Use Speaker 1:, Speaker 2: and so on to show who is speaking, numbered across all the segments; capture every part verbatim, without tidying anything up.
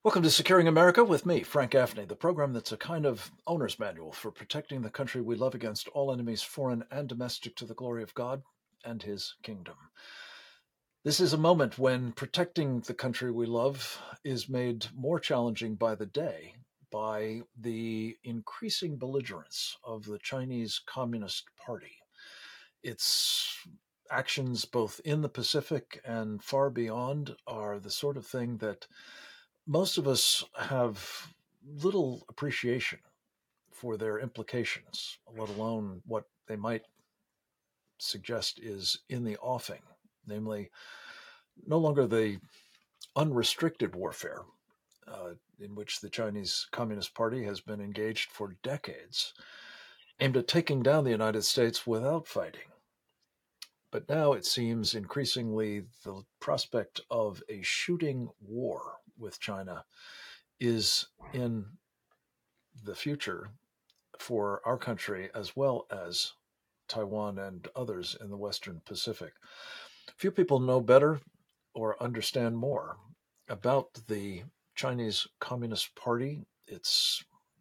Speaker 1: Welcome to Securing America with me, Frank Gaffney, the program that's a kind of owner's manual for protecting the country we love against all enemies, foreign and domestic, to the glory of God and His kingdom. This is a moment when protecting the country we love is made more challenging by the day by the increasing belligerence of the Chinese Communist Party. Its actions both in the Pacific and far beyond are the sort of thing that most of us have little appreciation for their implications, let alone what they might suggest is in the offing, namely, no longer the unrestricted warfare uh, in which the Chinese Communist Party has been engaged for decades, aimed at taking down the United States without fighting. But now it seems increasingly the prospect of a shooting war with China is in the future for our country as well as Taiwan and others in the Western Pacific. Few people know better or understand more about the Chinese Communist Party, its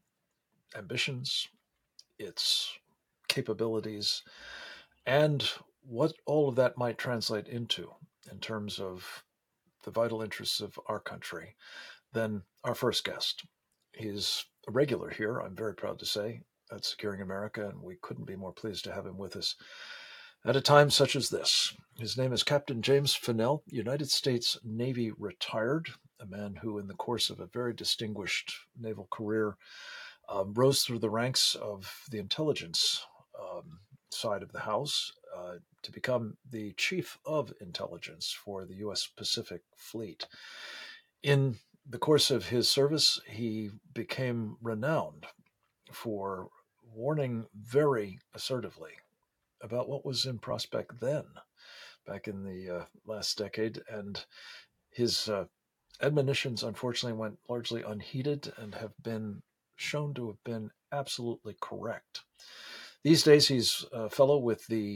Speaker 1: ambitions, its capabilities, and what all of that might translate into in terms of the vital interests of our country than our first guest. He's a regular here, I'm very proud to say, at Securing America, and we couldn't be more pleased to have him with us at a time such as this. His name is Captain James Finnell, United States Navy retired, a man who, in the course of a very distinguished naval career, um, rose through the ranks of the intelligence um, side of the House uh, to become the Chief of Intelligence for the U S Pacific Fleet. In the course of his service, he became renowned for warning very assertively about what was in prospect then, back in the uh, last decade, and his uh, admonitions unfortunately went largely unheeded and have been shown to have been absolutely correct. These days, he's a fellow with the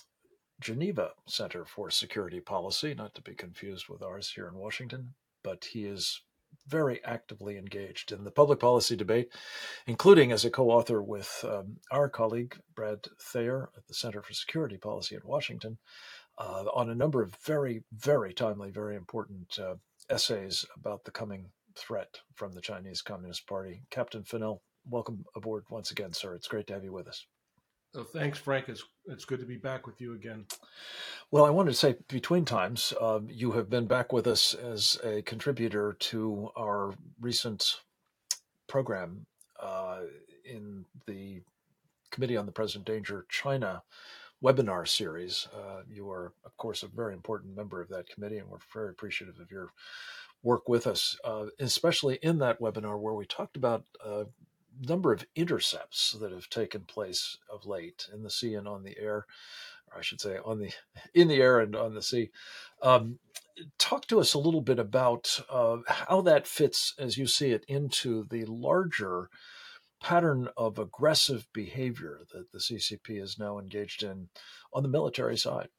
Speaker 1: Geneva Center for Security Policy, not to be confused with ours here in Washington, but he is very actively engaged in the public policy debate, including as a co-author with um, our colleague, Brad Thayer at the Center for Security Policy in Washington, uh, on a number of very, very timely, very important uh, essays about the coming threat from the Chinese Communist Party. Captain Finnell, welcome aboard once again, sir. It's great to have you with us.
Speaker 2: Oh, thanks, Frank. It's, it's good to be back with you again.
Speaker 1: Well, I wanted to say between times, uh, you have been back with us as a contributor to our recent program uh, in the Committee on the Present Danger China webinar series. Uh, you are, of course, a very important member of that committee, and we're very appreciative of your work with us, uh, especially in that webinar where we talked about a number of intercepts that have taken place of late in the sea and on the air, or I should say on the in the air and on the sea. Um, talk to us a little bit about uh, how that fits, as you see it, into the larger pattern of aggressive behavior that the C C P is now engaged in on the military side.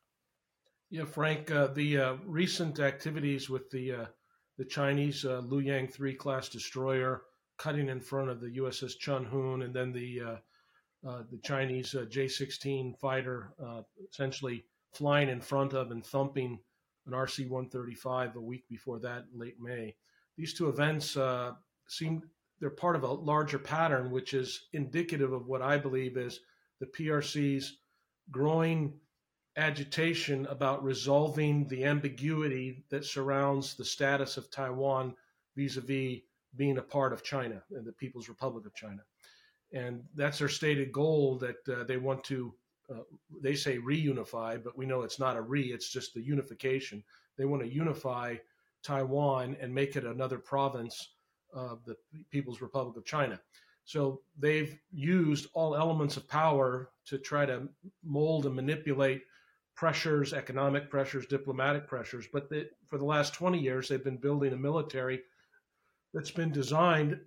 Speaker 2: Yeah, Frank, uh, the uh, recent activities with the uh, the Chinese uh, Luoyang three class destroyer cutting in front of the U S S Chun Hoon, and then the uh, uh, the Chinese uh, J sixteen fighter uh, essentially flying in front of and thumping an R C one thirty-five a week before that, in late May. These two events uh, seem they're part of a larger pattern, which is indicative of what I believe is the P R C's growing agitation about resolving the ambiguity that surrounds the status of Taiwan vis-a-vis being a part of China and the People's Republic of China. And that's their stated goal, that uh, they want to, uh, they say reunify, but we know it's not a re, it's just the unification. They want to unify Taiwan and make it another province of the People's Republic of China. So they've used all elements of power to try to mold and manipulate pressures, economic pressures, diplomatic pressures. But they, for the last twenty years, they've been building a military that's been designed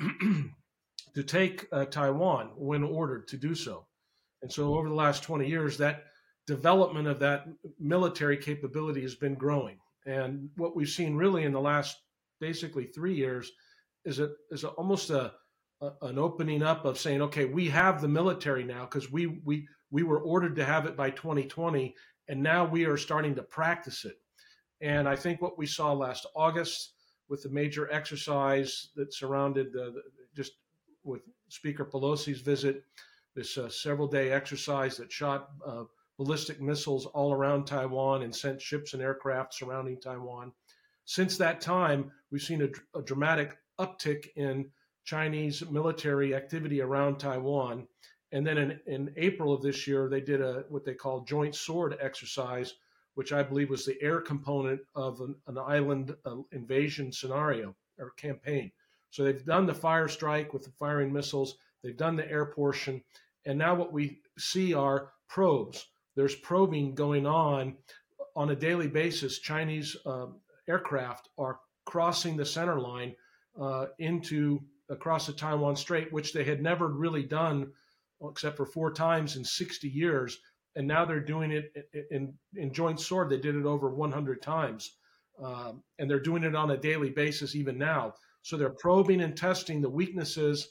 Speaker 2: to take uh, Taiwan when ordered to do so. And so over the last twenty years, that development of that military capability has been growing. And what we've seen really in the last basically three years is a is a, almost a, a an opening up of saying, okay, we have the military now because we we we were ordered to have it by twenty twenty, and now we are starting to practice it. And I think what we saw last August with the major exercise that surrounded the, the just with Speaker Pelosi's visit, this uh, several day exercise that shot uh, ballistic missiles all around Taiwan and sent ships and aircraft surrounding Taiwan. Since that time, we've seen a, a dramatic uptick in Chinese military activity around Taiwan. And then in, in April of this year, they did a what they call joint sword exercise, which I believe was the air component of an, an island uh, invasion scenario or campaign. So they've done the fire strike with the firing missiles. They've done the air portion. And now what we see are probes. There's probing going on on a daily basis. Chinese uh, aircraft are crossing the center line uh, into across the Taiwan Strait, which they had never really done except for four times in sixty years. And now they're doing it in, in, in joint sword. They did it over one hundred times. Um, and they're doing it on a daily basis even now. So they're probing and testing the weaknesses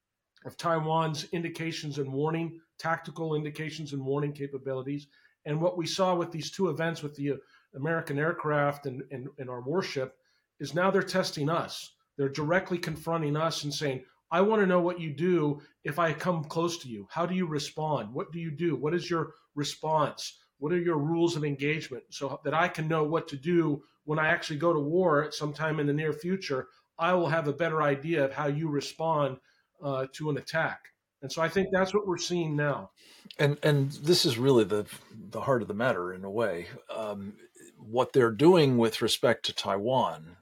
Speaker 2: of Taiwan's indications and warning, tactical indications and warning capabilities. And what we saw with these two events with the American aircraft and, and, and our warship is now they're testing us. They're directly confronting us and saying, I want to know what you do if I come close to you. How do you respond? What do you do? What is your response? What are your rules of engagement so that I can know what to do when I actually go to war at some time in the near future? I will have a better idea of how you respond uh, to an attack. And so I think that's what we're seeing now.
Speaker 1: And and this is really the the heart of the matter in a way. Um, what they're doing with respect to Taiwan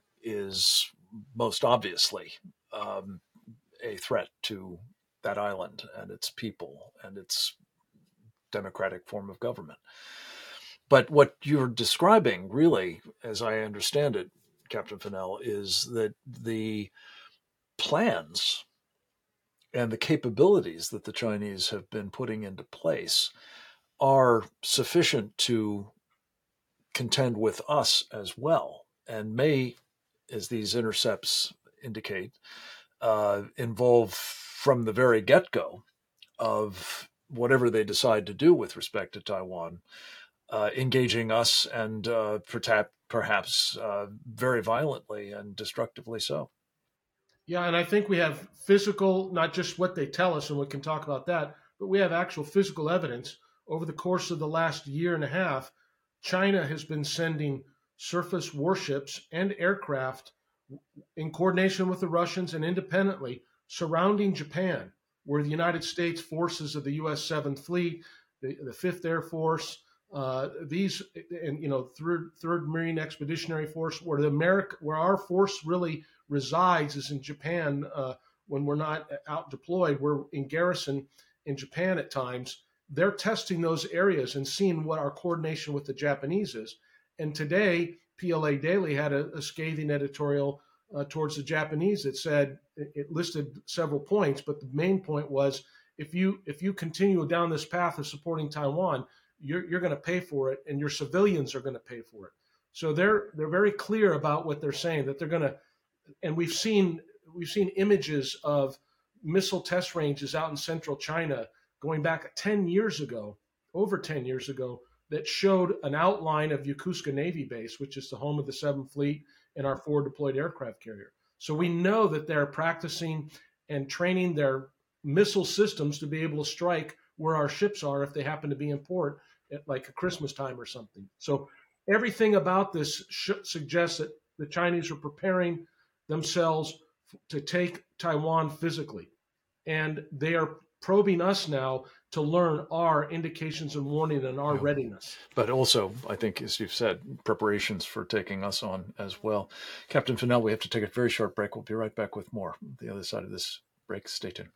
Speaker 1: is most obviously um, a threat to that island and its people and its democratic form of government. But what you're describing really, as I understand it, Captain Fennell, is that the plans and the capabilities that the Chinese have been putting into place are sufficient to contend with us as well, and may, as these intercepts indicate, uh, involve from the very get-go of whatever they decide to do with respect to Taiwan, uh, engaging us and uh, perhaps uh, very violently and destructively so.
Speaker 2: Yeah, and I think we have physical, not just what they tell us, and we can talk about that, but we have actual physical evidence. Over the course of the last year and a half, China has been sending surface warships and aircraft in coordination with the Russians and independently surrounding Japan, where the United States forces of the U S seventh Fleet, the, the fifth Air Force, uh, these, and you know, third, third Marine Expeditionary Force, where the America, where our force really resides is in Japan. Uh, when we're not out deployed, we're in garrison in Japan at times. They're testing those areas and seeing what our coordination with the Japanese is. And today, P L A Daily had a, a scathing editorial uh, towards the Japanese that said, it, it listed several points, but the main point was, if you if you continue down this path of supporting Taiwan, you're, you're going to pay for it, and your civilians are going to pay for it. So they're they're very clear about what they're saying, that they're going to, and we've seen we've seen images of missile test ranges out in central China going back ten years ago, over ten years ago, that showed an outline of Yokosuka Navy Base, which is the home of the seventh Fleet and our forward deployed aircraft carrier. So we know that they're practicing and training their missile systems to be able to strike where our ships are if they happen to be in port at like a Christmas time or something. So everything about this sh- suggests that the Chinese are preparing themselves f- to take Taiwan physically. And they are probing us now to learn our indications and warning and our yeah. readiness.
Speaker 1: But also, I think, as you've said, preparations for taking us on as well. Captain Fennell, we have to take a very short break. We'll be right back with more. The other side of this break, stay tuned.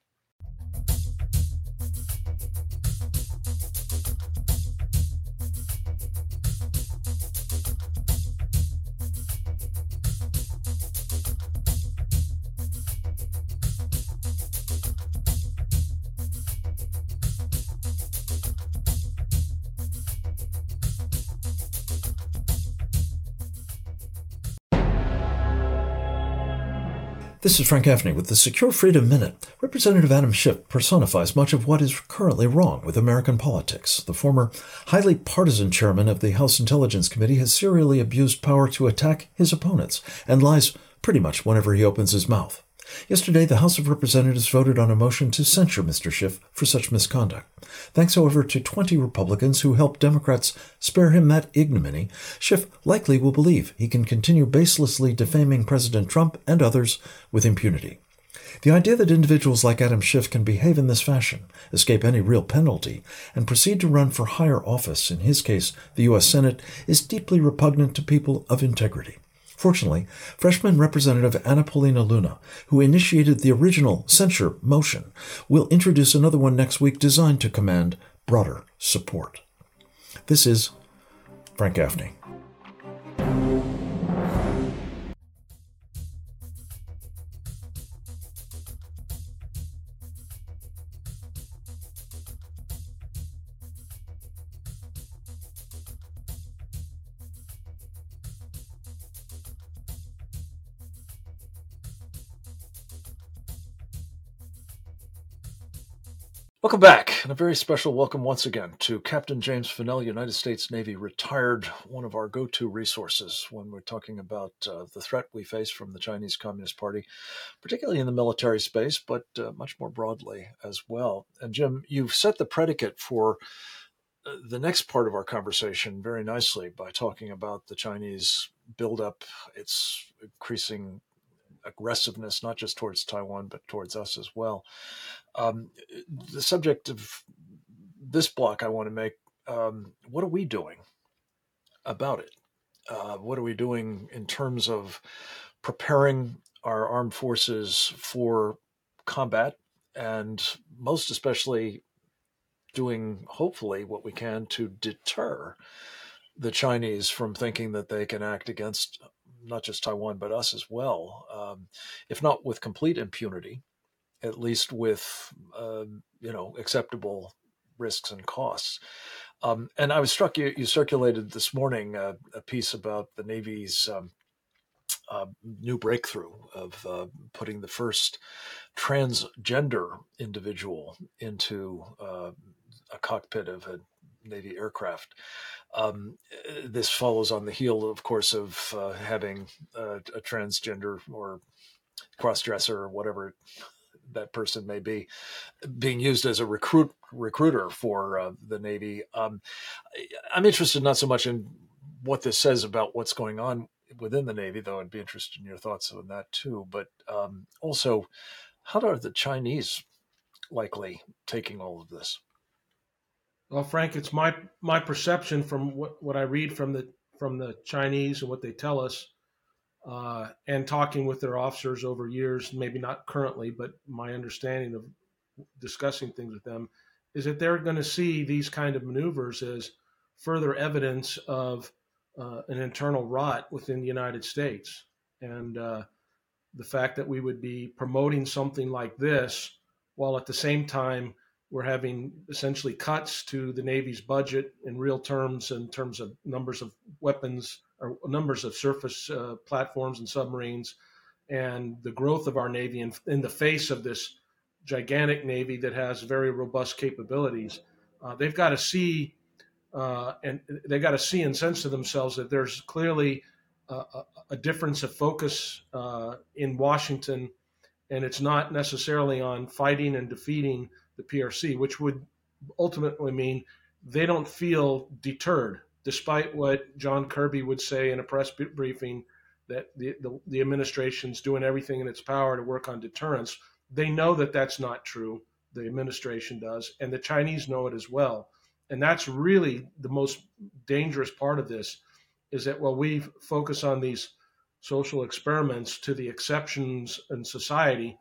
Speaker 1: This is Frank Gaffney with the Secure Freedom Minute. Representative Adam Schiff personifies much of what is currently wrong with American politics. The former highly partisan chairman of the House Intelligence Committee has serially abused power to attack his opponents and lies pretty much whenever he opens his mouth. Yesterday, the House of Representatives voted on a motion to censure Mister Schiff for such misconduct. Thanks, however, to twenty Republicans who helped Democrats spare him that ignominy, Schiff likely will believe he can continue baselessly defaming President Trump and others with impunity. The idea that individuals like Adam Schiff can behave in this fashion, escape any real penalty, and proceed to run for higher office, in his case, the U S Senate, is deeply repugnant to people of integrity. Fortunately, freshman Representative Anna Paulina Luna, who initiated the original censure motion, will introduce another one next week designed to command broader support. This is Frank Gaffney. Welcome back, and a very special welcome once again to Captain James Fennell, United States Navy retired, one of our go-to resources when we're talking about uh, the threat we face from the Chinese Communist Party, particularly in the military space, but uh, much more broadly as well. And Jim, you've set the predicate for uh, the next part of our conversation very nicely by talking about the Chinese buildup, its increasing aggressiveness, not just towards Taiwan, but towards us as well. Um, the subject of this block I want to make, um, what are we doing about it? Uh, what are we doing in terms of preparing our armed forces for combat, and most especially doing, hopefully, what we can to deter the Chinese from thinking that they can act against not just Taiwan, but us as well, um, if not with complete impunity, at least with, uh, you know, acceptable risks and costs. Um, and I was struck, you, you circulated this morning uh, a piece about the Navy's um, uh, new breakthrough of uh, putting the first transgender individual into uh, a cockpit of a Navy aircraft. Um, this follows on the heel, of course, of uh, having uh, a transgender or cross-dresser or whatever that person may be, being used as a recruit recruiter for uh, the Navy. Um, I'm interested not so much in what this says about what's going on within the Navy, though I'd be interested in your thoughts on that too. But um, also, how are the Chinese likely taking all of this?
Speaker 2: Well, Frank, it's my my perception from what, what I read from the from the Chinese and what they tell us, uh, and talking with their officers over years, maybe not currently, but my understanding of discussing things with them, is that they're going to see these kind of maneuvers as further evidence of uh, an internal rot within the United States. And uh, the fact that we would be promoting something like this while at the same time we're having essentially cuts to the Navy's budget in real terms, in terms of numbers of weapons or numbers of surface uh, platforms and submarines, and the growth of our Navy in, in the face of this gigantic Navy that has very robust capabilities. Uh, they've got to see, uh, and they've got to see and sense to themselves that there's clearly a, a, a difference of focus uh, in Washington, and it's not necessarily on fighting and defeating the P R C, which would ultimately mean they don't feel deterred, despite what John Kirby would say in a press briefing, that the, the, the administration's doing everything in its power to work on deterrence. They know that that's not true. The administration does, and the Chinese know it as well. And that's really the most dangerous part of this, is that while we focus on these social experiments to the exceptions in society,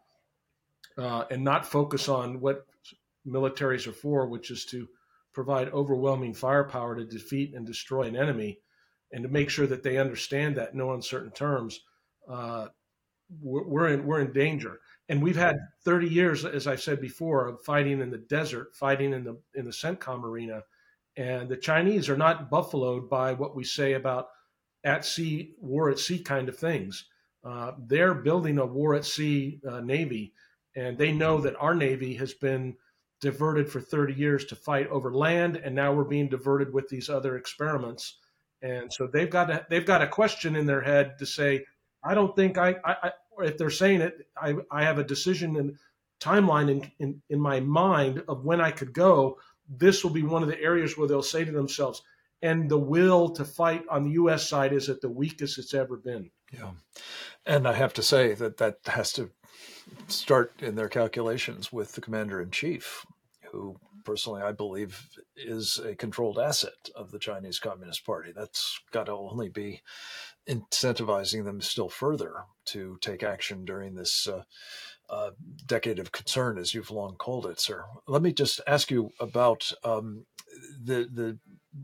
Speaker 2: uh, and not focus on what militaries are for, which is to provide overwhelming firepower to defeat and destroy an enemy, and to make sure that they understand that in no uncertain terms, uh, we're, we're in we're in danger. And we've had thirty years, as I've said before, of fighting in the desert, fighting in the in the CENTCOM arena, and the Chinese are not buffaloed by what we say about at sea, war at sea kind of things. Uh, they're building a war at sea uh, navy, and they know that our navy has been diverted for thirty years to fight over land, and now we're being diverted with these other experiments. And so they've got a, they've got a question in their head to say, I don't think I, I, I if they're saying it, I, I have a decision and timeline in, in, in my mind of when I could go. This will be one of the areas where they'll say to themselves, and the will to fight on the U S side is at the weakest it's ever been.
Speaker 1: Yeah. And I have to say that that has to start in their calculations with the commander in chief, who personally I believe is a controlled asset of the Chinese Communist Party. That's got to only be incentivizing them still further to take action during this uh, uh, decade of concern, as you've long called it, sir. Let me just ask you about um, the the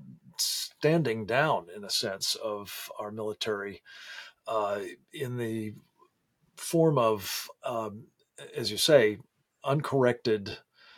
Speaker 1: standing down, in a sense, of our military uh, in the form of, um, as you say, uncorrected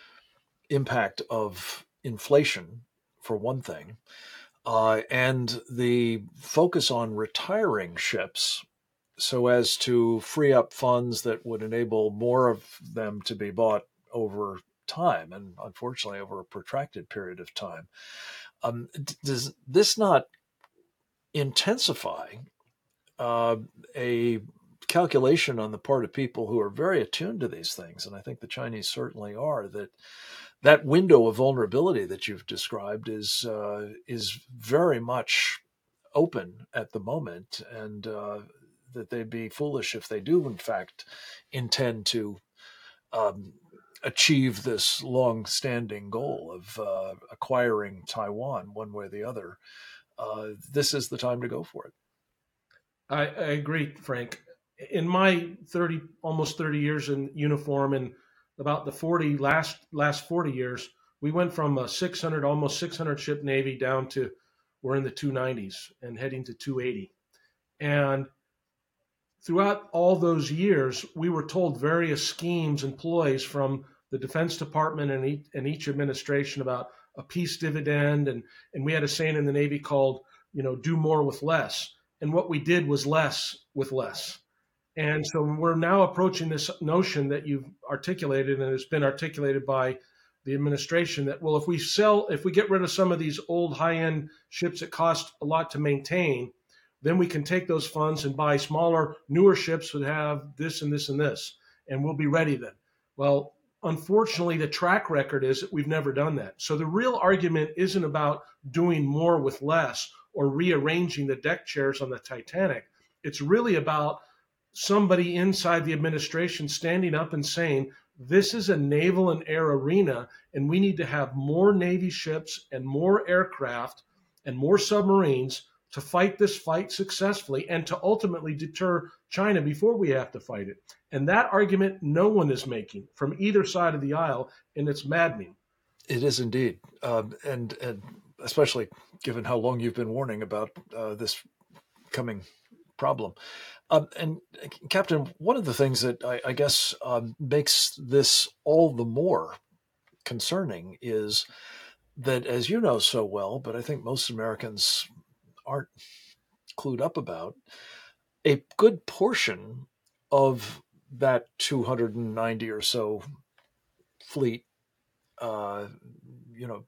Speaker 1: impact of inflation, for one thing, uh, and the focus on retiring ships so as to free up funds that would enable more of them to be bought over time, and unfortunately over a protracted period of time. Um, does this not intensify uh, a calculation on the part of people who are very attuned to these things? And I think the Chinese certainly are, that that window of vulnerability that you've described is uh, is very much open at the moment, and uh, that they'd be foolish if they do, in fact, intend to um, achieve this long-standing goal of uh, acquiring Taiwan one way or the other. Uh, this is the time to go for it.
Speaker 2: I, I agree, Frank. In my thirty, almost thirty years in uniform, and about the forty last last forty years, we went from a six hundred, almost six hundred ship Navy down to we're in the two nineties and heading to two eighty. And throughout all those years, we were told various schemes and ploys from the Defense Department and each, and each administration about a peace dividend, and and we had a saying in the Navy called, you know, do more with less. And what we did was less with less. And so we're now approaching this notion that you've articulated, and it's been articulated by the administration, that, well, if we sell, if we get rid of some of these old high-end ships that cost a lot to maintain, then we can take those funds and buy smaller, newer ships that have this and this and this, and we'll be ready then. Well, unfortunately, the track record is that we've never done that. So the real argument isn't about doing more with less or rearranging the deck chairs on the Titanic. It's really about somebody inside the administration standing up and saying, this is a naval and air arena, and we need to have more Navy ships and more aircraft and more submarines to fight this fight successfully and to ultimately deter China before we have to fight it. And that argument no one is making from either side of the aisle, and it's maddening.
Speaker 1: It is indeed. Um, and, and especially given how long you've been warning about uh, this coming problem. Um, and Captain, one of the things that I, I guess um, makes this all the more concerning is that, as you know so well, but I think most Americans aren't clued up about, a good portion of that two hundred ninety or so fleet, uh, you know,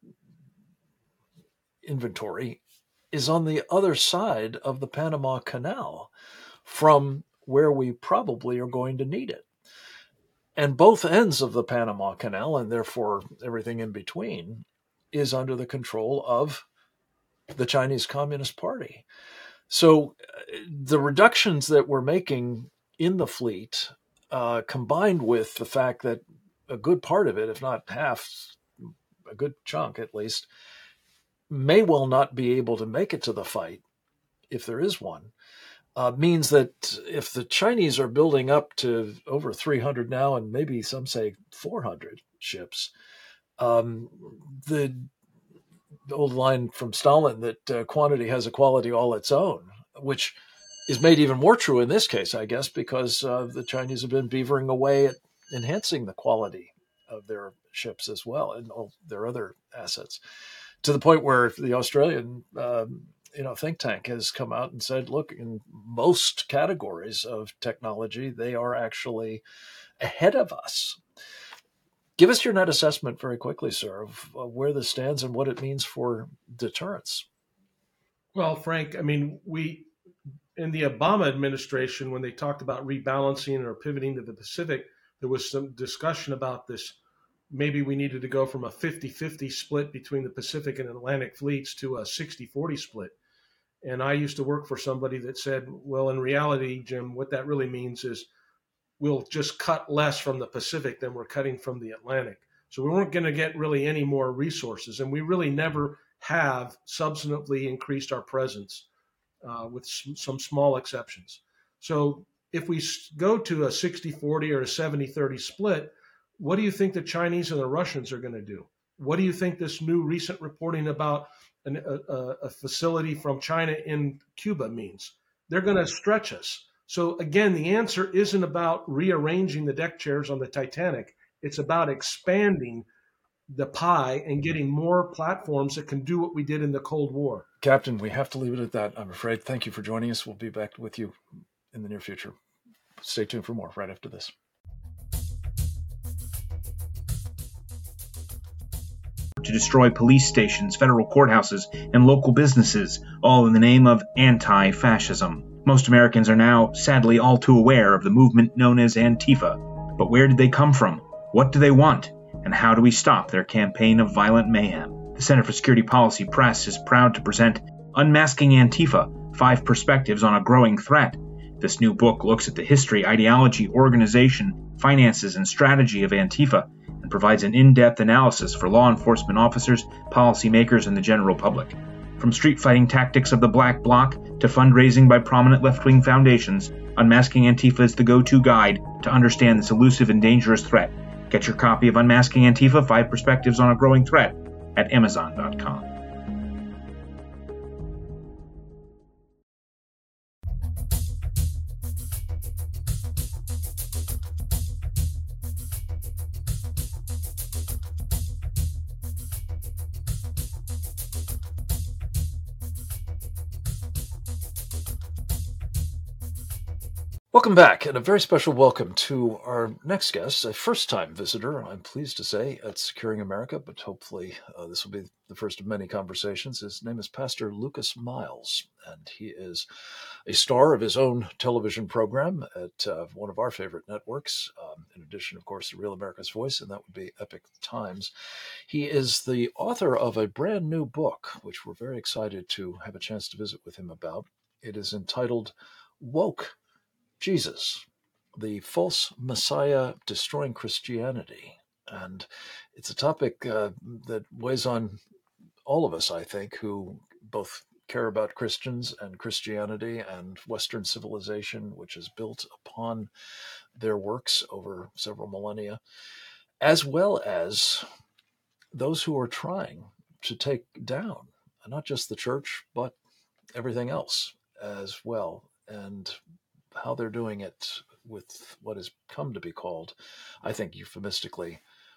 Speaker 1: inventory is on the other side of the Panama Canal from where we probably are going to need it. And both ends of the Panama Canal, and therefore everything in between, is under the control of the Chinese Communist Party. So uh, the reductions that we're making in the fleet, uh, combined with the fact that a good part of it, if not half, a good chunk at least, may well not be able to make it to the fight, if there is one, uh, means that if the Chinese are building up to over three hundred now, and maybe some say four hundred ships, um, the old line from Stalin that uh, quantity has a quality all its own, which is made even more true in this case, I guess, because uh, the Chinese have been beavering away at enhancing the quality of their ships as well, and all their other assets, to the point where the Australian um, you know, think tank has come out and said, look, in most categories of technology, they are actually ahead of us. Give us your net assessment very quickly, sir, of uh, where this stands and what it means for deterrence.
Speaker 2: Well, Frank, I mean, we in the Obama administration, when they talked about rebalancing or pivoting to the Pacific, there was some discussion about this. Maybe we needed to go from a fifty-fifty split between the Pacific and Atlantic fleets to a sixty forty split. And I used to work for somebody that said, well, in reality, Jim, what that really means is we'll just cut less from the Pacific than we're cutting from the Atlantic. So we weren't going to get really any more resources. And we really never have substantively increased our presence uh, with some small exceptions. So if we go to a sixty forty or a seventy thirty split, what do you think the Chinese and the Russians are going to do? What do you think this new recent reporting about an, a, a facility from China in Cuba means? They're going to stretch us. So again, the answer isn't about rearranging the deck chairs on the Titanic. It's about expanding the pie and getting more platforms that can do what we did in the Cold War.
Speaker 1: Captain, we have to leave it at that, I'm afraid. Thank you for joining us. We'll be back with you in the near future. Stay tuned for more right after this.
Speaker 3: To destroy police stations, federal courthouses, and local businesses, all in the name of anti-fascism. Most Americans are now, sadly, all too aware of the movement known as Antifa. But where did they come from? What do they want? And how do we stop their campaign of violent mayhem? The Center for Security Policy Press is proud to present Unmasking Antifa, Five Perspectives on a Growing Threat. This new book looks at the history, ideology, organization, finances, and strategy of Antifa, and provides an in-depth analysis for law enforcement officers, policymakers, and the general public. From street fighting tactics of the Black Bloc to fundraising by prominent left-wing foundations, Unmasking Antifa is the go-to guide to understand this elusive and dangerous threat. Get your copy of Unmasking Antifa, Five Perspectives on a Growing Threat at amazon dot com.
Speaker 1: Welcome back, and a very special welcome to our next guest, a first-time visitor, I'm pleased to say, at Securing America, but hopefully uh, this will be the first of many conversations. His name is Pastor Lucas Miles, and he is a star of his own television program at uh, one of our favorite networks, um, in addition, of course, to Real America's Voice, and that would be Epic Times. He is the author of a brand new book, which we're very excited to have a chance to visit with him about. It is entitled Woke Jesus, the False Messiah Destroying Christianity. And it's a topic uh, that weighs on all of us, I think, who both care about Christians and Christianity and Western civilization, which is built upon their works over several millennia, as well as those who are trying to take down not just the church, but everything else as well. And how they're doing it with what has come to be called, I think euphemistically,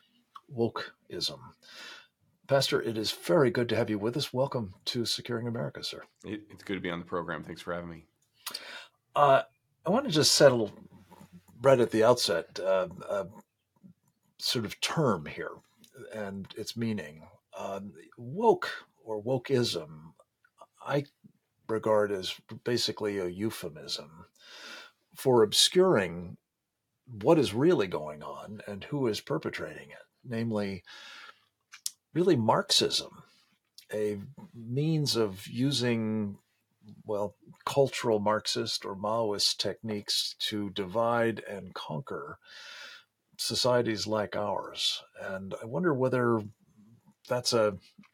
Speaker 1: wokeism. Pastor, it is very good to have you with us. Welcome to Securing America, sir.
Speaker 4: It, it's good to be on the program. Thanks for having me.
Speaker 1: Uh, I want to just settle right at the outset uh, a sort of term here and its meaning. Uh, woke or wokeism, I regard as basically a euphemism for obscuring what is really going on and who is perpetrating it, namely, really Marxism, a means of using, well, cultural Marxist or Maoist techniques to divide and conquer societies like ours. And I wonder whether that's a,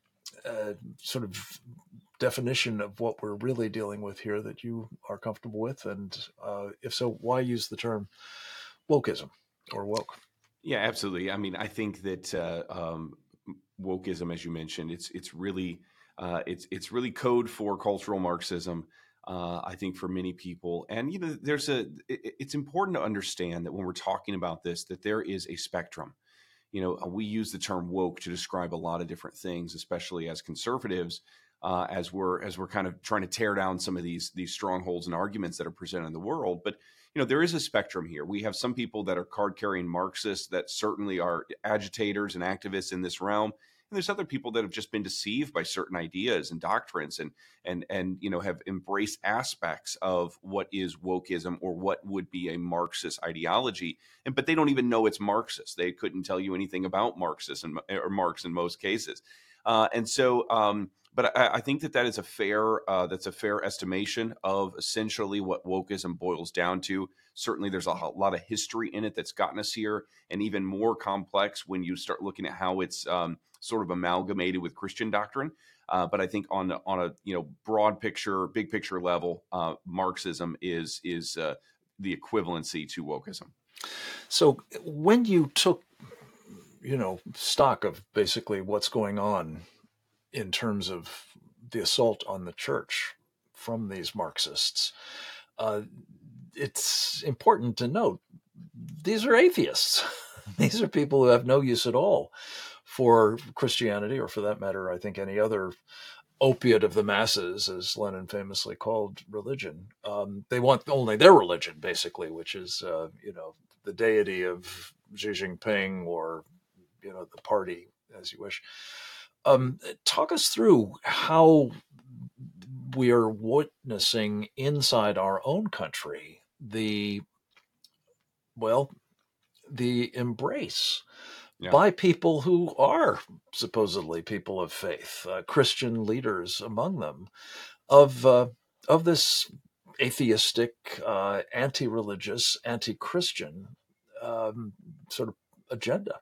Speaker 1: a sort of definition of what we're really dealing with here that you are comfortable with, and uh, if so, why use the term wokeism or woke?
Speaker 4: Yeah, absolutely. I mean, I think that uh, um, wokeism, as you mentioned, it's it's really uh, it's it's really code for cultural Marxism. Uh, I think for many people, and you know, there's a. It, it's important to understand that when we're talking about this, that there is a spectrum. You know, we use the term woke to describe a lot of different things, especially as conservatives. uh, as we're as we're kind of trying to tear down some of these these strongholds and arguments that are presented in the world. But you know, there is a spectrum here. We have some people that are card-carrying Marxists that certainly are agitators and activists in this realm. And there's other people that have just been deceived by certain ideas and doctrines and and and you know have embraced aspects of what is wokeism or what would be a Marxist ideology, and but they don't even know it's Marxist. They couldn't tell you anything about Marxism or Marx in most cases, uh, and so. Um, But I, I think that that is a fair uh, that's a fair estimation of essentially what wokeism boils down to. Certainly, there's a lot of history in it that's gotten us here, and even more complex when you start looking at how it's um, sort of amalgamated with Christian doctrine. Uh, but I think on on a you know broad picture, big picture level, uh, Marxism is is uh, the equivalency to wokeism.
Speaker 1: So when you took you know stock of basically what's going on in terms of the assault on the church from these Marxists, uh, it's important to note these are atheists. These are people who have no use at all for Christianity, or for that matter, I think any other opiate of the masses, as Lenin famously called religion. Um, they want only their religion, basically, which is, uh, you know, the deity of Xi Jinping or, you know, the party, as you wish. Um, talk us through how we are witnessing inside our own country the, well, the embrace yeah. by people who are supposedly people of faith, uh, Christian leaders among them, of uh, of this atheistic, uh, anti-religious, anti-Christian um, sort of agenda.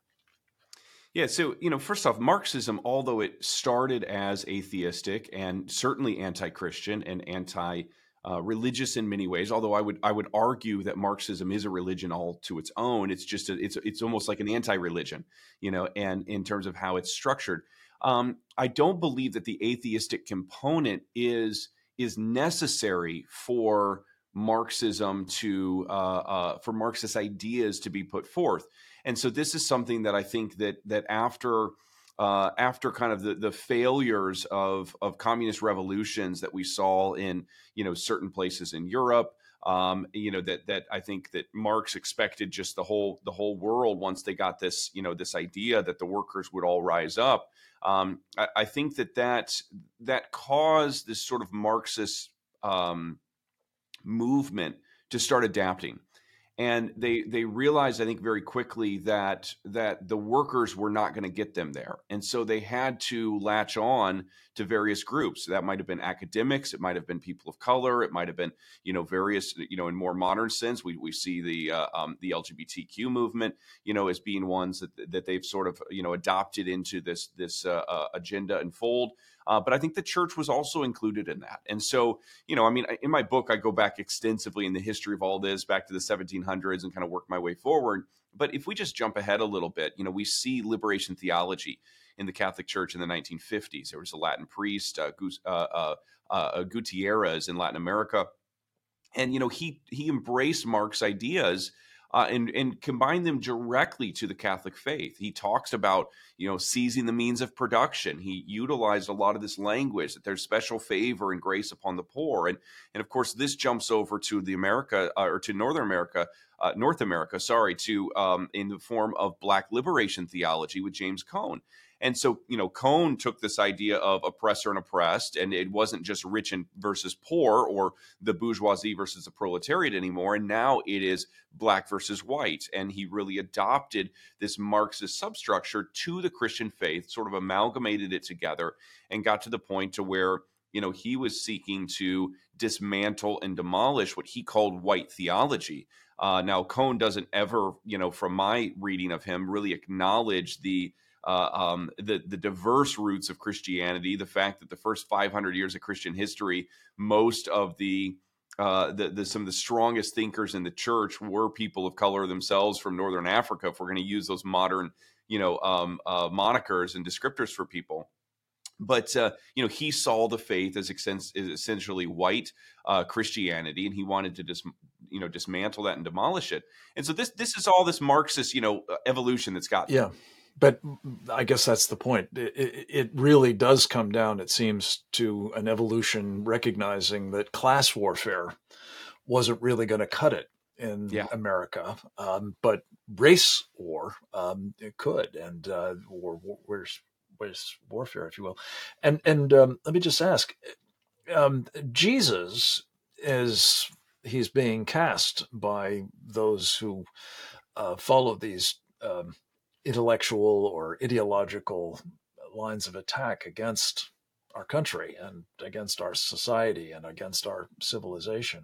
Speaker 4: Yeah, so, you know, first off, Marxism, although it started as atheistic and certainly anti-Christian and anti-religious in many ways, although I would I would argue that Marxism is a religion all to its own. It's just a, it's it's almost like an anti-religion, you know, and in terms of how it's structured. Um, I don't believe that the atheistic component is is necessary for Marxism to uh, uh, for Marxist ideas to be put forth. And so this is something that I think that that after uh, after kind of the, the failures of of communist revolutions that we saw in you know certain places in Europe, um, you know that that I think that Marx expected just the whole the whole world once they got this you know this idea that the workers would all rise up. Um, I, I think that that that caused this sort of Marxist um, movement to start adapting. And they they realized, I think, very quickly that that the workers were not going to get them there. And so they had to latch on to various groups. That might have been academics. It might have been people of color. It might have been, you know, various, you know, in more modern sense, we we see the uh, um, the L G B T Q movement, you know, as being ones that that they've sort of, you know, adopted into this this uh, uh, agenda and fold. Uh, but I think the church was also included in that. And so, you know, I mean, in my book, I go back extensively in the history of all this, back to the seventeen hundreds and kind of work my way forward. But if we just jump ahead a little bit, you know, we see liberation theology in the Catholic Church in the nineteen fifties. There was a Latin priest, uh, uh, uh, uh, Gutierrez in Latin America. And, you know, he he embraced Marx's ideas Uh, and, and combine them directly to the Catholic faith. He talks about, you know, seizing the means of production. He utilized a lot of this language that there's special favor and grace upon the poor. And, and of course, this jumps over to the America uh, or to Northern America, uh, North America, sorry, to um, in the form of Black liberation theology with James Cone. And so, you know, Cone took this idea of oppressor and oppressed, and it wasn't just rich and versus poor or the bourgeoisie versus the proletariat anymore. And now it is Black versus white. And he really adopted this Marxist substructure to the Christian faith, sort of amalgamated it together, and got to the point to where, you know, he was seeking to dismantle and demolish what he called white theology. Uh, now, Cone doesn't ever, you know, from my reading of him, really acknowledge the Uh, um, the the diverse roots of Christianity, the fact that the first five hundred years of Christian history, most of the, uh, the, the some of the strongest thinkers in the church were people of color themselves from Northern Africa, if we're going to use those modern, you know, um, uh, monikers and descriptors for people. But, uh, you know, he saw the faith as essentially white uh, Christianity, and he wanted to dis, you know, dismantle that and demolish it. And so this this is all this Marxist, you know, evolution that's got.
Speaker 1: Yeah. But I guess that's the point. It, it, it really does come down, it seems, to an evolution recognizing that class warfare wasn't really going to cut it in
Speaker 4: Yeah.
Speaker 1: America, um, but race war um, it could, and uh, war, where's where's warfare, if you will. And and um, let me just ask, um, Jesus, is he's being cast by those who uh, follow these um, intellectual or ideological lines of attack against our country and against our society and against our civilization,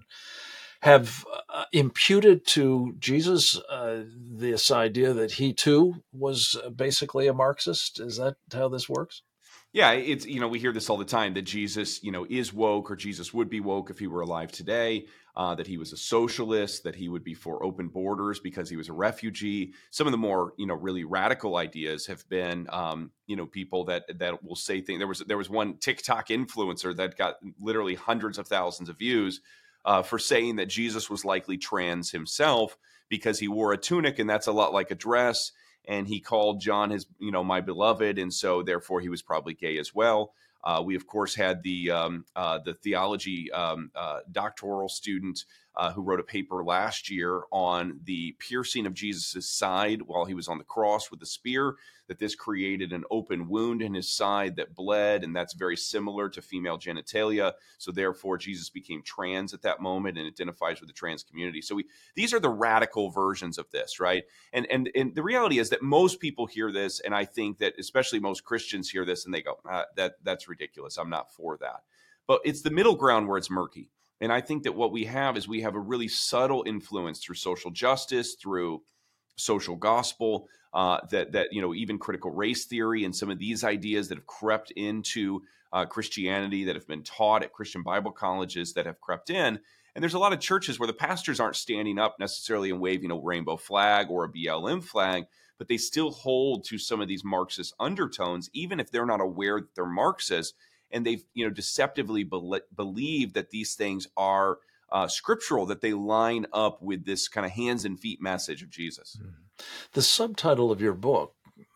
Speaker 1: have uh, imputed to Jesus uh, this idea that he too was basically a Marxist. Is that how this works?
Speaker 4: Yeah, it's, you know, we hear this all the time, that Jesus, you know, is woke, or Jesus would be woke if he were alive today, uh, that he was a socialist, that he would be for open borders because he was a refugee. Some of the more, you know, really radical ideas have been, um, you know, people that that will say things. There was there was one TikTok influencer that got literally hundreds of thousands of views uh, for saying that Jesus was likely trans himself because he wore a tunic, and that's a lot like a dress. And he called John his, you know, my beloved, and so therefore he was probably gay as well. Uh, we of course had the um, uh, the theology um, uh, doctoral student uh, who wrote a paper last year on the piercing of Jesus's side while he was on the cross with the spear, that this created an open wound in his side that bled, and that's very similar to female genitalia. So therefore, Jesus became trans at that moment and identifies with the trans community. So we these are the radical versions of this, right? And and and the reality is that most people hear this, and I think that especially most Christians hear this, and they go, ah, "That that's ridiculous. I'm not for that." But it's the middle ground where it's murky. And I think that what we have is we have a really subtle influence through social justice, through social gospel, uh, that that you know, even critical race theory and some of these ideas that have crept into uh, Christianity, that have been taught at Christian Bible colleges, that have crept in. And there's a lot of churches where the pastors aren't standing up necessarily and waving a rainbow flag or a B L M flag, but they still hold to some of these Marxist undertones, even if they're not aware that they're Marxist. And they've, you know, deceptively be- believe that these things are uh, scriptural, that they line up with this kind of hands and feet message of Jesus.
Speaker 1: The subtitle of your book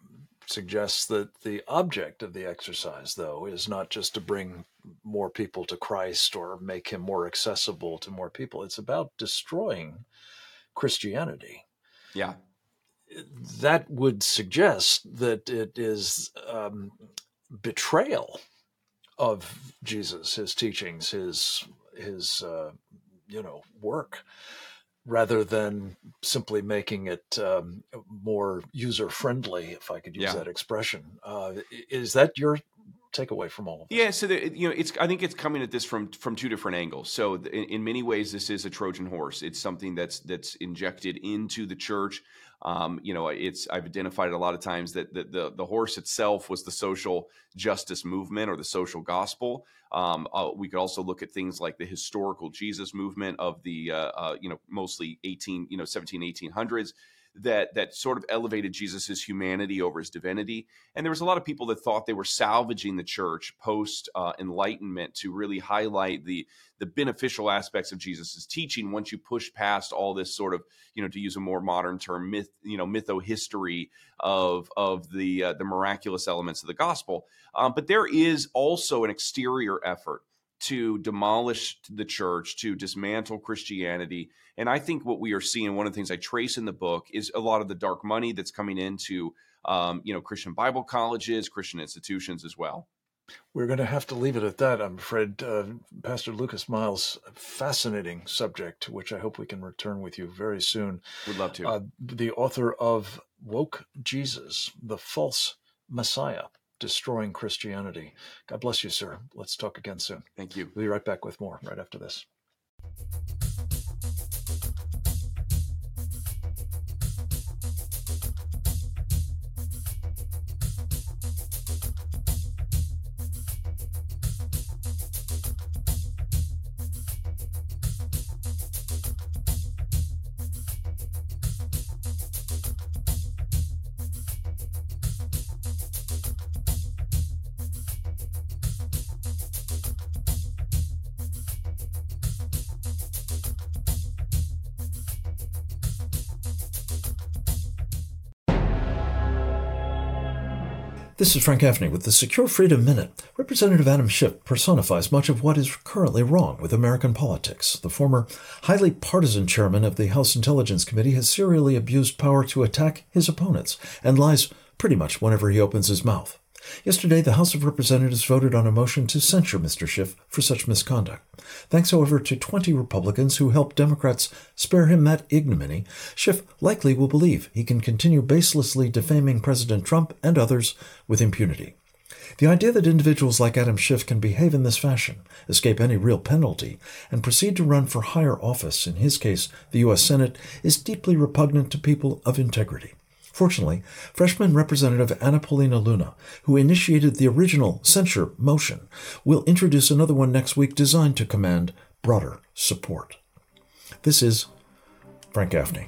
Speaker 1: suggests that the object of the exercise, though, is not just to bring more people to Christ or make him more accessible to more people. It's about destroying Christianity.
Speaker 4: Yeah.
Speaker 1: That would suggest that it is um, betrayal of Jesus, his teachings, his his uh, you know work, rather than simply making it um, more user friendly, if I could use
Speaker 4: Yeah.
Speaker 1: that expression. Uh, is that your takeaway from all of this?
Speaker 4: Yeah, so the, you know, it's. I think it's coming at this from from two different angles. So in, in many ways, this is a Trojan horse. It's something that's that's injected into the church. Um, you know, it's I've identified it a lot of times that the, the the horse itself was the social justice movement or the social gospel. Um, uh, we could also look at things like the historical Jesus movement of the uh, uh, you know, mostly eighteen, you know, seventeen, eighteen hundreds. That that sort of elevated Jesus's humanity over his divinity. And there was a lot of people that thought they were salvaging the church post uh, Enlightenment to really highlight the the beneficial aspects of Jesus's teaching. Once you push past all this sort of, you know, to use a more modern term, myth, you know, mytho-history of of the uh, the miraculous elements of the gospel. Um, but there is also an exterior effort to demolish the church, to dismantle Christianity. And I think what we are seeing, one of the things I trace in the book, is a lot of the dark money that's coming into, um, you know, Christian Bible colleges, Christian institutions as well.
Speaker 1: We're going to have to leave it at that, I'm afraid. Uh, Pastor Lucas Miles, a fascinating subject, to which I hope we can return with you very soon.
Speaker 4: Would love to.
Speaker 1: Uh, the author of Woke Jesus, the False Messiah, Destroying Christianity. God bless you, sir. Let's talk again soon.
Speaker 4: Thank you.
Speaker 1: We'll be right back with more right after this. This is Frank Gaffney with the Secure Freedom Minute. Representative Adam Schiff personifies much of what is currently wrong with American politics. The former highly partisan chairman of the House Intelligence Committee has serially abused power to attack his opponents and lies pretty much whenever he opens his mouth. Yesterday, the House of Representatives voted on a motion to censure Mister Schiff for such misconduct. Thanks, however, to twenty Republicans who helped Democrats spare him that ignominy, Schiff likely will believe he can continue baselessly defaming President Trump and others with impunity. The idea that individuals like Adam Schiff can behave in this fashion, escape any real penalty, and proceed to run for higher office, in his case, the U S Senate, is deeply repugnant to people of integrity. Fortunately, freshman Representative Anna Paulina Luna, who initiated the original censure motion, will introduce another one next week designed to command broader support. This is Frank Gaffney.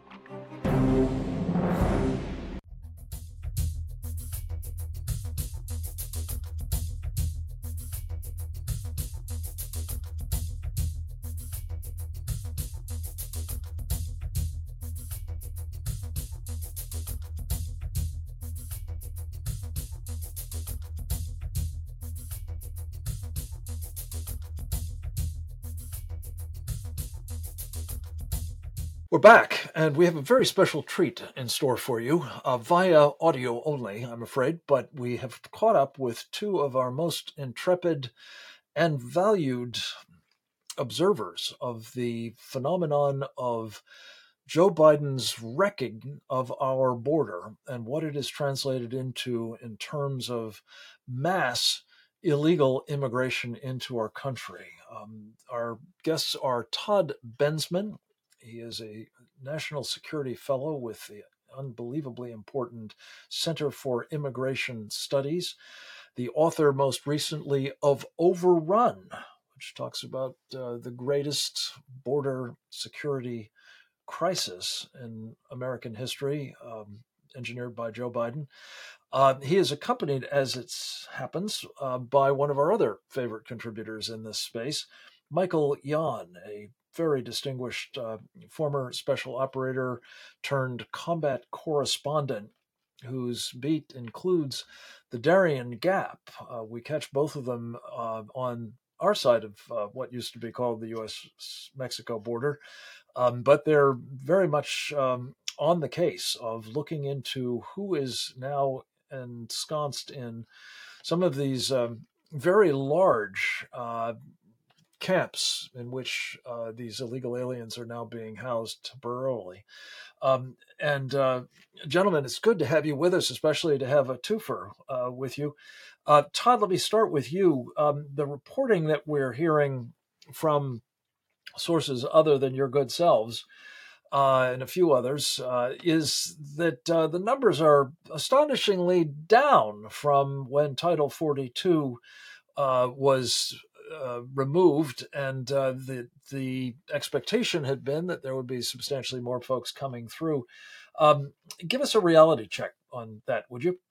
Speaker 1: We're back, and we have a very special treat in store for you, uh, via audio only, I'm afraid, but we have caught up with two of our most intrepid and valued observers of the phenomenon of Joe Biden's wrecking of our border and what it is translated into in terms of mass illegal immigration into our country. Um, our guests are Todd Bensman. He is a national security fellow with the unbelievably important Center for Immigration Studies, the author most recently of Overrun, which talks about uh, the greatest border security crisis in American history, um, engineered by Joe Biden. Uh, he is accompanied, as it happens, uh, by one of our other favorite contributors in this space, Michael Yon, a very distinguished uh, former special operator turned combat correspondent whose beat includes the Darien Gap. Uh, we catch both of them uh, on our side of uh, what used to be called the U S Mexico border, um, but they're very much um, on the case of looking into who is now ensconced in some of these um, very large uh, camps in which uh, these illegal aliens are now being housed temporarily. Um, and uh, gentlemen, it's good to have you with us, especially to have a twofer uh, with you. Uh, Todd, let me start with you. Um, the reporting that we're hearing from sources other than your good selves uh, and a few others uh, is that uh, the numbers are astonishingly down from when Title forty-two uh, was Uh, removed, and uh, the the expectation had been that there would be substantially more folks coming through. Um, give us a reality check on that, would you?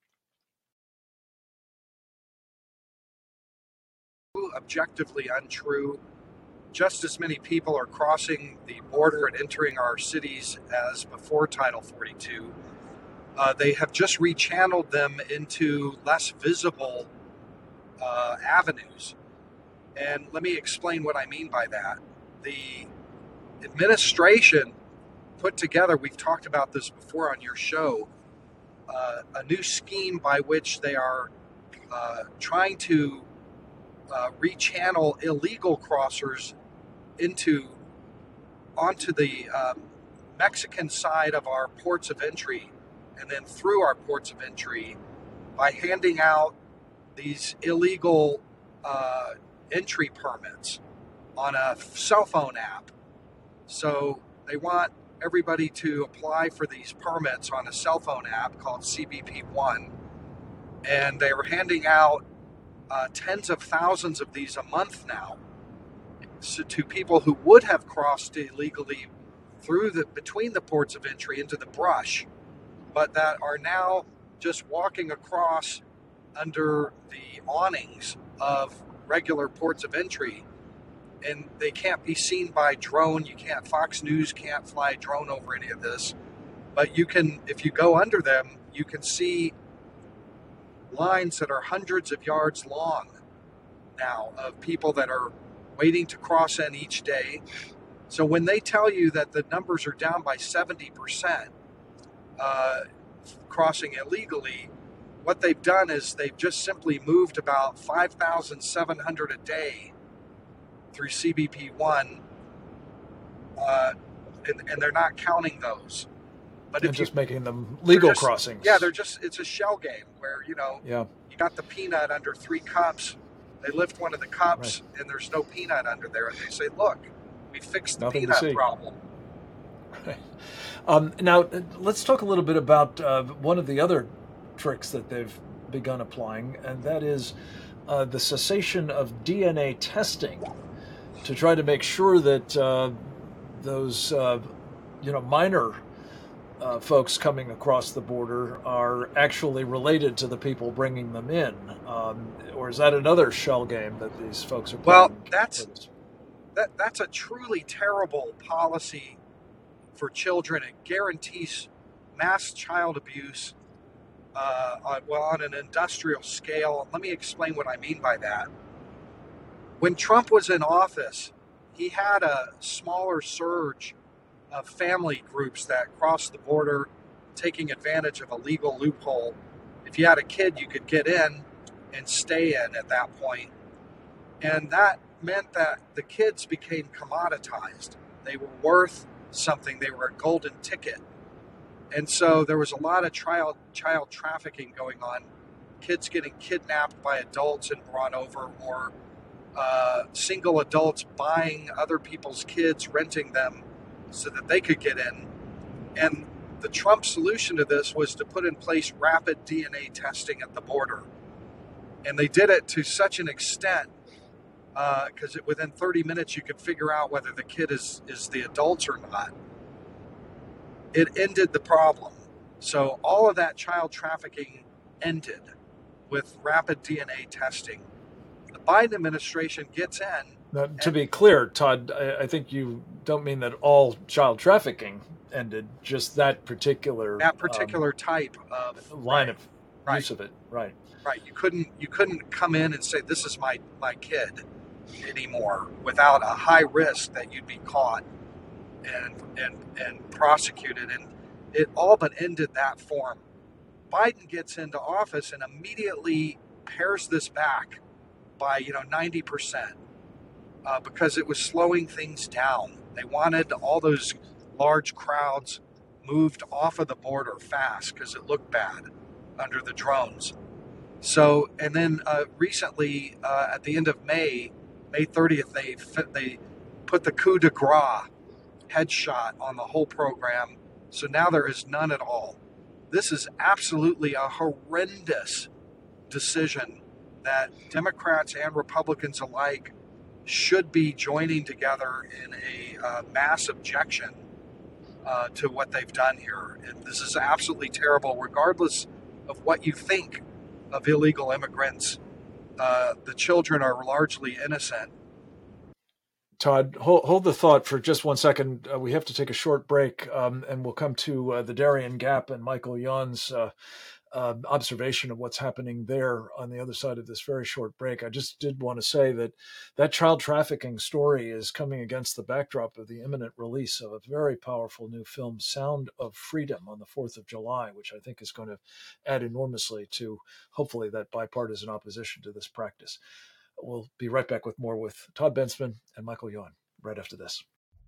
Speaker 5: Objectively untrue. Just as many people are crossing the border and entering our cities as before Title forty-two. Uh, they have just rechanneled them into less visible uh, avenues. And let me explain what I mean by that. The administration put together, we've talked about this before on your show, uh, a new scheme by which they are uh, trying to uh, rechannel illegal crossers into onto the um, Mexican side of our ports of entry and then through our ports of entry by handing out these illegal uh, entry permits on a cell phone app. So they want everybody to apply for these permits on a cell phone app called C B P one. And they are handing out uh, tens of thousands of these a month now so to people who would have crossed illegally through the between the ports of entry into the brush, but that are now just walking across under the awnings of regular ports of entry, and they can't be seen by drone. You can't, Fox News can't fly a drone over any of this, but you can, if you go under them, you can see lines that are hundreds of yards long now of people that are waiting to cross in each day. So when they tell you that the numbers are down by seventy percent uh, crossing illegally, what they've done is they've just simply moved about five thousand seven hundred a day through C B P one, uh, and, and they're not counting those. But
Speaker 1: and
Speaker 5: if
Speaker 1: just
Speaker 5: you,
Speaker 1: making them legal
Speaker 5: just,
Speaker 1: crossings.
Speaker 5: Yeah, they're just, it's a shell game where, you know,
Speaker 1: yeah.
Speaker 5: you got the peanut under three cups. They lift one of the cups right. and there's no peanut under there. And they say, look, we fixed the
Speaker 1: Nothing
Speaker 5: peanut problem.
Speaker 1: Right. Um, now, let's talk a little bit about uh, one of the other tricks that they've begun applying, and that is uh, the cessation of D N A testing to try to make sure that uh, those, uh, you know, minor uh, folks coming across the border are actually related to the people bringing them in. Um, or is that another shell game that these folks are playing?
Speaker 5: Well, that's that, that's a truly terrible policy for children. It guarantees mass child abuse uh, on, well, on an industrial scale. Let me explain what I mean by that. When Trump was in office, he had a smaller surge of family groups that crossed the border, taking advantage of a legal loophole. If you had a kid, you could get in and stay in at that point. And that meant that the kids became commoditized. They were worth something. They were a golden ticket. And so there was a lot of child child trafficking going on, kids getting kidnapped by adults and brought over, or uh, single adults buying other people's kids, renting them so that they could get in. And the Trump solution to this was to put in place rapid D N A testing at the border. And they did it to such an extent because uh, within thirty minutes you could figure out whether the kid is, is the adult or not. It ended the problem. So all of that child trafficking ended with rapid D N A testing. The Biden administration gets in.
Speaker 1: Now, to be clear, Todd, I, I think you don't mean that all child trafficking ended, just that particular
Speaker 5: that particular
Speaker 1: um,
Speaker 5: type of
Speaker 1: line
Speaker 5: right,
Speaker 1: of
Speaker 5: right,
Speaker 1: use of it. Right.
Speaker 5: Right. You couldn't you couldn't come in and say this is my, my kid anymore without a high risk that you'd be caught and and and prosecuted, and it all but ended that form. Biden gets into office and immediately pares this back by you know ninety percent uh, because it was slowing things down. They wanted all those large crowds moved off of the border fast because it looked bad under the drones. So, and then uh, recently, uh, at the end of May, May thirtieth, they they put the coup de grace headshot on the whole program. So now there is none at all. This is absolutely a horrendous decision that Democrats and Republicans alike should be joining together in a uh, mass objection uh, to what they've done here. And this is absolutely terrible, regardless of what you think of illegal immigrants. Uh, the children are largely innocent.
Speaker 1: Todd, hold, hold the thought for just one second. Uh, we have to take a short break, um, and we'll come to uh, the Darien Gap and Michael Yon's uh, uh, observation of what's happening there on the other side of this very short break. I just did want to say that that child trafficking story is coming against the backdrop of the imminent release of a very powerful new film, Sound of Freedom, on the fourth of July, which I think is going to add enormously to, hopefully, that bipartisan opposition to this practice. We'll be right back with more with Todd Bensman and Michael Yon right after this.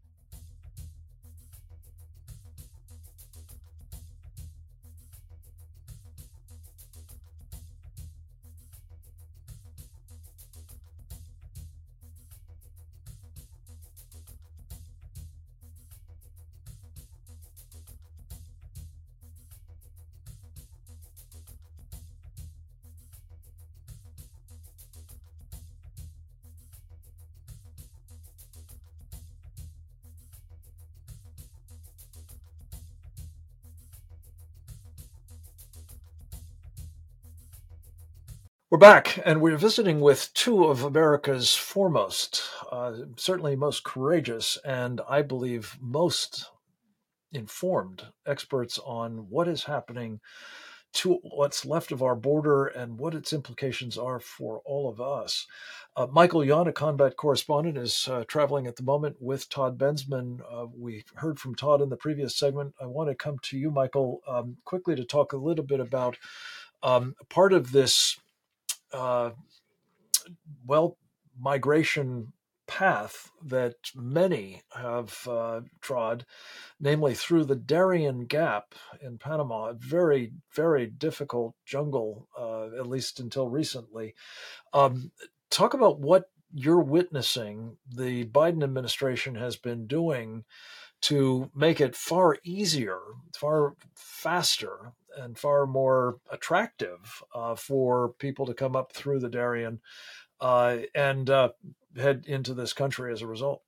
Speaker 1: We're back, and we're visiting with two of America's foremost, uh, certainly most courageous, and I believe most informed experts on what is happening to what's left of our border and what its implications are for all of us. Uh, Michael Yon, a combat correspondent, is uh, traveling at the moment with Todd Bensman. Uh, we heard from Todd in the previous segment. I want to come to you, Michael, um, quickly to talk a little bit about um, part of this, uh, well, migration path that many have uh, trod, namely through the Darien Gap in Panama, a very, very difficult jungle, uh, at least until recently. Um, talk about what you're witnessing the Biden administration has been doing to make it far easier, far faster, and far more attractive uh, for people to come up through the Darien uh, and uh, head into this country as a result.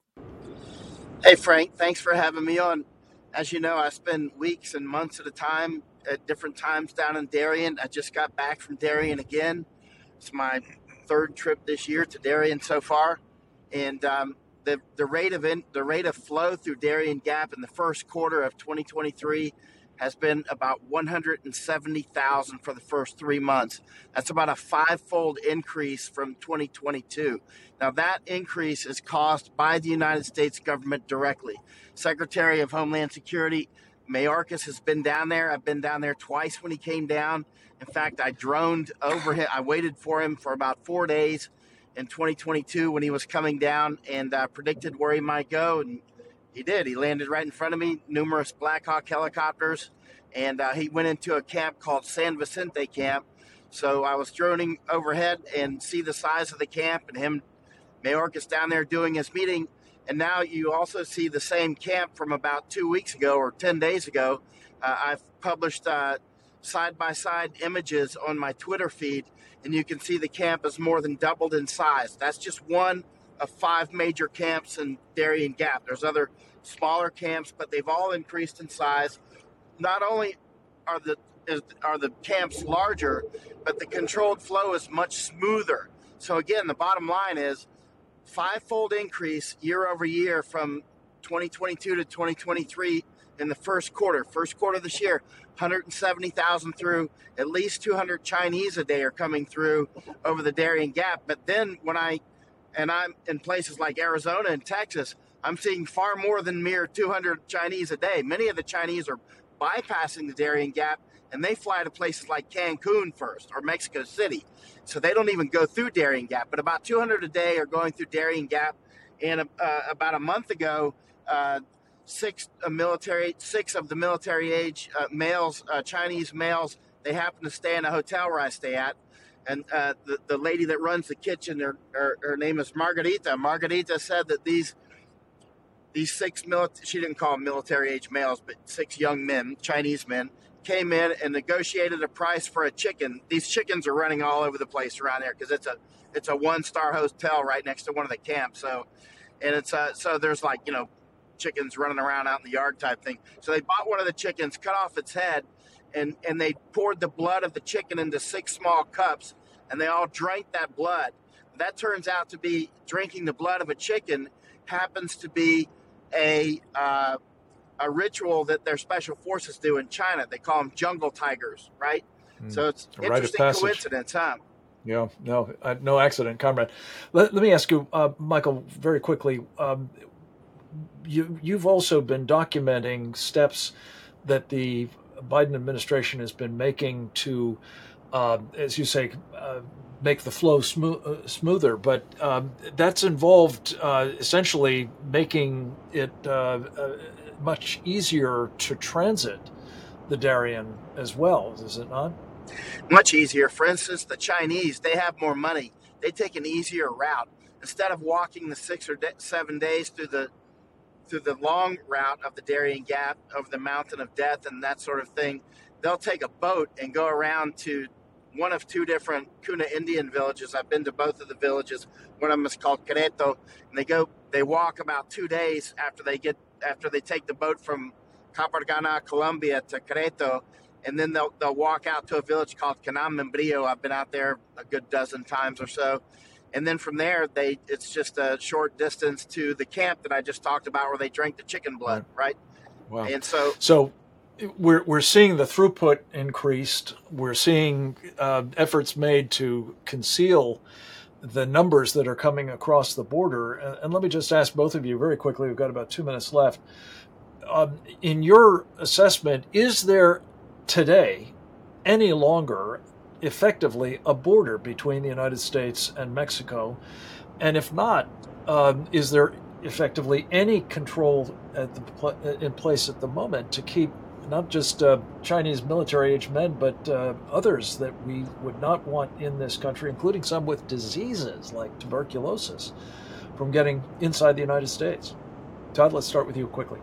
Speaker 6: Hey, Frank, thanks for having me on. As you know, I spend weeks and months at a time at different times down in Darien. I just got back from Darien again. It's my third trip this year to Darien so far. And um, the, the rate of in, the rate of flow through Darien Gap in the first quarter of twenty twenty-three has been about one hundred seventy thousand for the first three months. That's about a five-fold increase from twenty twenty-two. Now, that increase is caused by the United States government directly. Secretary of Homeland Security Mayorkas has been down there. I've been down there twice when he came down. In fact, I droned over him. I waited for him for about four days in twenty twenty-two when he was coming down, and uh, predicted where he might go, and he did. He landed right in front of me, numerous Black Hawk helicopters, and uh, he went into a camp called San Vicente Camp. So I was droning overhead and see the size of the camp, and him, Mayorkas, down there doing his meeting. And now you also see the same camp from about two weeks ago or ten days ago. Uh, I've published uh, side-by-side images on my Twitter feed, and you can see the camp has more than doubled in size. That's just one of five major camps in Darien Gap. There's other smaller camps, but they've all increased in size. Not only are the is, are the camps larger, but the controlled flow is much smoother. So again, the bottom line is five-fold increase year over year from twenty twenty-two to twenty twenty-three in the first quarter. First quarter this year, one hundred seventy thousand through. At least two hundred Chinese a day are coming through over the Darien Gap. But then when I And I'm in places like Arizona and Texas, I'm seeing far more than mere two hundred Chinese a day. Many of the Chinese are bypassing the Darien Gap, and they fly to places like Cancun first or Mexico City. So they don't even go through Darien Gap. But about two hundred a day are going through Darien Gap. And uh, about a month ago, uh, six uh, military, six of the military age uh, males, uh, Chinese males, they happen to stay in a hotel where I stay at. And uh, the, the lady that runs the kitchen, her, her, her name is Margarita. Margarita said that these these six, mili- she didn't call them military-age males, but six young men, Chinese men, came in and negotiated a price for a chicken. These chickens are running all over the place around there because it's a it's a one-star hotel right next to one of the camps. So, and it's uh, so there's like, you know, chickens running around out in the yard type thing. So they bought one of the chickens, cut off its head, and and they poured the blood of the chicken into six small cups, and they all drank that blood. That turns out to be, drinking the blood of a chicken happens to be a uh, a ritual that their special forces do in China. They call them jungle tigers, right? Mm. So it's an interesting coincidence, huh?
Speaker 1: Yeah, no, uh, no accident, comrade. Let, let me ask you, uh, Michael, very quickly. Um, you you've also been documenting steps that the Biden administration has been making to, uh, as you say, uh, make the flow smooth, uh, smoother, but um, that's involved uh, essentially making it uh, uh, much easier to transit the Darien as well, is it not?
Speaker 6: Much easier. For instance, the Chinese, they have more money. They take an easier route. Instead of walking the six or de- seven days through the through the long route of the Darien Gap, over the Mountain of Death and that sort of thing, they'll take a boat and go around to one of two different Kuna Indian villages. I've been to both of the villages. One of them is called Quereto, and they go, they walk about two days after they get, after they take the boat from Capargana, Colombia to Quereto, and then they'll they'll walk out to a village called Canam Membrillo. I've been out there a good dozen times or so. And then from there, they it's just a short distance to the camp that I just talked about where they drank the chicken blood, right?
Speaker 1: Wow.
Speaker 6: And so,
Speaker 1: so we're we're seeing the throughput increased. We're seeing uh, efforts made to conceal the numbers that are coming across the border. And, and let me just ask both of you very quickly. We've got about two minutes left. Um, in your assessment, is there today any longer effectively a border between the United States and Mexico? And if not, um, is there effectively any control at the pl- in place at the moment to keep not just uh, Chinese military-aged men, but uh, others that we would not want in this country, including some with diseases like tuberculosis, from getting inside the United States? Todd, let's start with you quickly.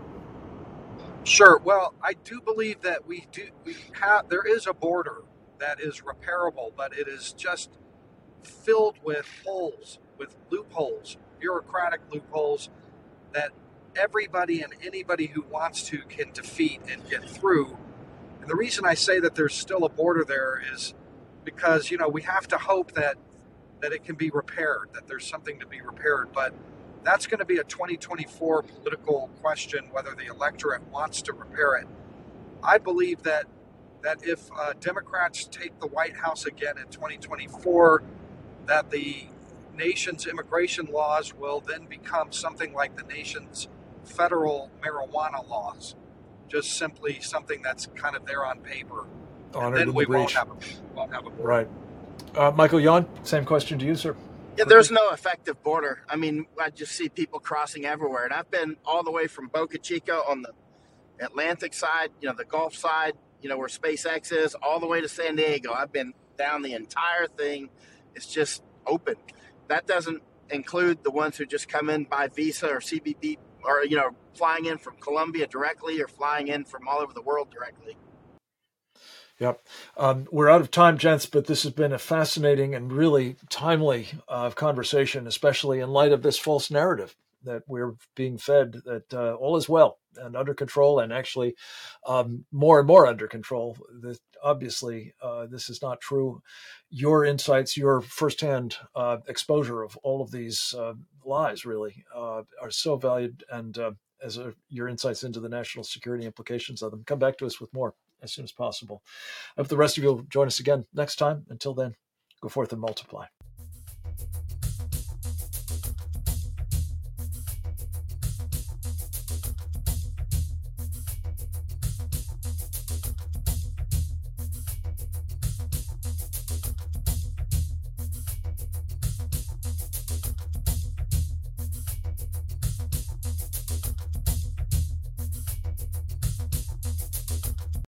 Speaker 5: Sure. Well, I do believe that we do we have there is a border that is repairable, but it is just filled with holes, with loopholes, bureaucratic loopholes that everybody and anybody who wants to can defeat and get through. And the reason I say that there's still a border there is because, you know, we have to hope that that it can be repaired, that there's something to be repaired. But that's going to be a twenty twenty-four political question, whether the electorate wants to repair it. I believe that that if uh, Democrats take the White House again in twenty twenty-four, that the nation's immigration laws will then become something like the nation's federal marijuana laws, just simply something that's kind of there on paper. And then we won't have, a, won't have a border.
Speaker 1: Right. Uh, Michael Yon, same question to you, sir.
Speaker 6: Yeah, there's no effective border. I mean, I just see people crossing everywhere. And I've been all the way from Boca Chica on the Atlantic side, you know, the Gulf side, you know, where SpaceX is, all the way to San Diego. I've been down the entire thing. It's just open. That doesn't include the ones who just come in by visa or C B P, or, you know, flying in from Colombia directly or flying in from all over the world directly.
Speaker 1: Yep. Um, we're out of time, gents, but this has been a fascinating and really timely uh, conversation, especially in light of this false narrative that we're being fed, that uh, all is well and under control, and actually um, more and more under control. That obviously, uh, this is not true. Your insights, your firsthand uh, exposure of all of these uh, lies really uh, are so valued, and uh, as a, your insights into the national security implications of them. Come back to us with more as soon as possible. I hope the rest of you will join us again next time. Until then, go forth and multiply.